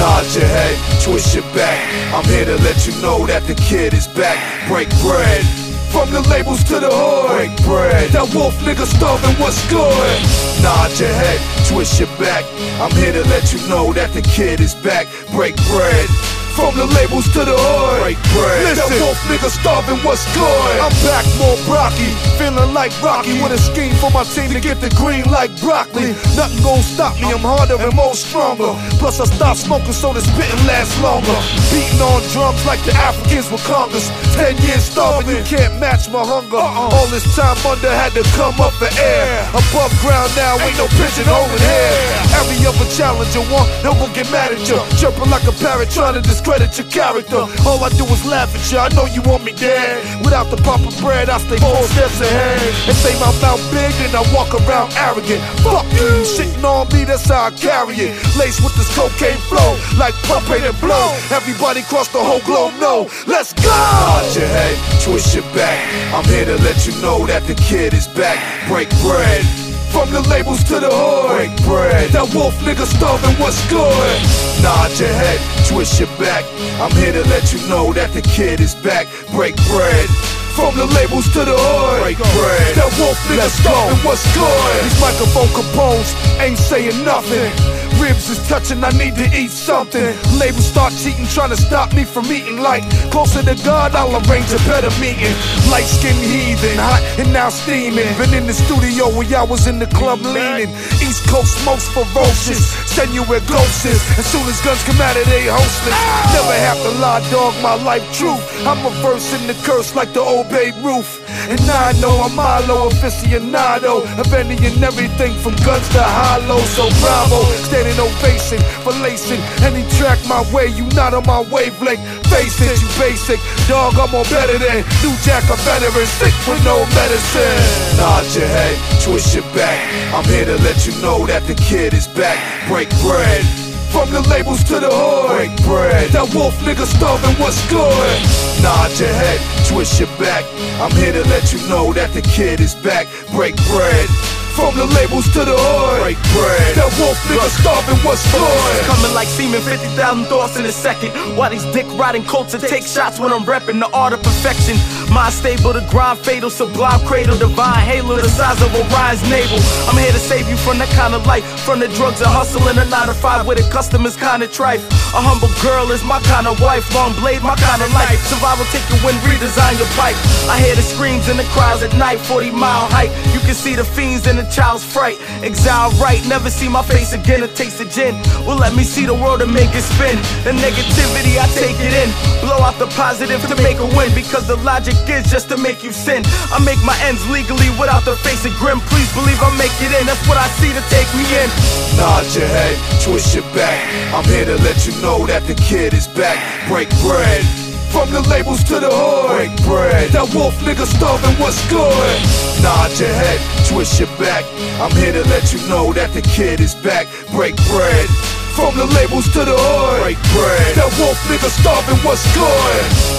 Nod your head, twist your back. I'm here to let you know that the kid is back. Break bread. From the labels to the hood, break bread. That wolf nigga starving, what's good? Nod your head, twist your back. I'm here to let you know that the kid is back. Break bread. From the labels to the hood, break bread. Listen. That wolf nigga starving, what's good? I'm back more Brocky, feeling like Rocky, with a scheme for my team to get the green like broccoli. Nothing gon' stop me, I'm harder and more stronger. Plus I stopped smoking so the spitting lasts longer. Beating on drums like the Africans with congas. 10 years starving, you can't match my hunger. All this time under had to come up for air. Above ground now, ain't no pigeonholing here. Every other challenger want, no one get mad at you. Chirping like a parrot trying to discredit your character. All I do is laugh at you, I know you want me dead. Without the proper bread, I stay 4 steps ahead. And say my mouth big, then I walk around arrogant. Fuck you shitting on me, that's how I carry it. Laced with this cocaine flow, like propane and blow. Everybody across the whole globe know, let's go! Nod your head, twist your back. I'm here to let you know that the kid is back. Break bread. From the labels to the hood, break bread. That wolf nigga starving, what's good? Nod your head, twist your back. I'm here to let you know that the kid is back. Break bread. From the labels to the hood, break bread. That wolf nigga starving, what's good? These microphone components ain't saying nothing. Ribs is touching, I need to eat something. Labels start cheating, trying to stop me from eating. Like, closer to God, I'll arrange a better meeting. Light-skinned heathen, hot and now steaming. Been in the studio when y'all was in the club leaning. East Coast smoke's ferocious, send you where ghosts is. As soon as guns come out of they hostless. Never have to lie, dog, my life truth. I'm reversing the curse like the old Babe Ruth. And I know I'm Milo aficionado of any and everything from guns to hollow. So bravo, standing ovation for lacing any track my way. You not on my wavelength, face it, you basic. Dog, I'm on better than New Jack, a veteran, sick with no medicine. Nod your head, twist your back. I'm here to let you know that the kid is back. Break bread. From the labels to the hood, break bread. That wolf nigga starving, what's good? Nod your head, twist your back. I'm here to let you know that the kid is back. Break bread. From the labels to the hood, break bread. That wolf nigga starving, what's good? Coming like semen, 50,000 thoughts in a second. Why these dick riding cults and take shots when I'm repping the art of perfection? Mind stable, the grind fatal, sublime cradle, divine halo, the size of Orion's navel. I'm here to save you from that kind of life, from the drugs and hustle and a 9 to 5 where the customers kind of trife. A humble girl is my kind of wife, long blade, my kind of life. Survival take you in, redesign your pipe. I hear the screams and the cries at night, 40-mile height. You can see the fiends in the child's fright. Exile right, never see my face again. A taste of gin will let me see the world and make it spin. The negativity, I take it in. Blow out the positive to make a win, because the logic is just to make you sin. I make my ends legally without the face of grim. Please believe I'll make it in, that's what I see to take me in. Nod your head, twist your back. I'm here to let you know that the kid is back. Break bread. From the labels to the hood, break bread. That wolf nigga starving, what's good? Nod your head, twist your back. I'm here to let you know that the kid is back. Break bread. From the labels to the hood, break bread. That wolf nigga starving, what's good?